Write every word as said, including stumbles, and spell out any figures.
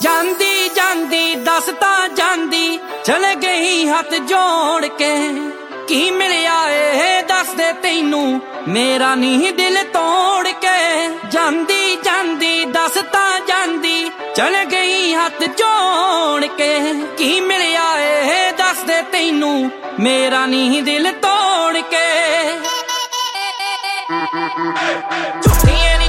ਜਾਂਦੀ ਜਾਂਦੀ ਦੱਸ ਤਾਂ ਜਾਂਦੀ ਚਲੇ ਗਈ ਹੱਥ ਜੋੜ ਕੇ। ਕੀ ਮਿਲਿਆ ਏ ਦੱਸ ਦੇ ਤੈਨੂੰ ਮੇਰਾ ਨੀ ਦਿਲ ਤੋੜ ਕੇ। ਜਾਂਦੀ ਜਾਂਦੀ ਦੱਸ ਤਾਂ ਜਾਂਦੀ ਚਲੇ ਗਈ ਹੱਥ ਜੋੜ ਕੇ। ਕੀ ਮਿਲਿਆ ਏ ਦੱਸ ਦੇ ਤੈਨੂੰ ਮੇਰਾ ਨੀ ਦਿਲ ਤੋੜ ਕੇ। ਝੂਠੀਆਂ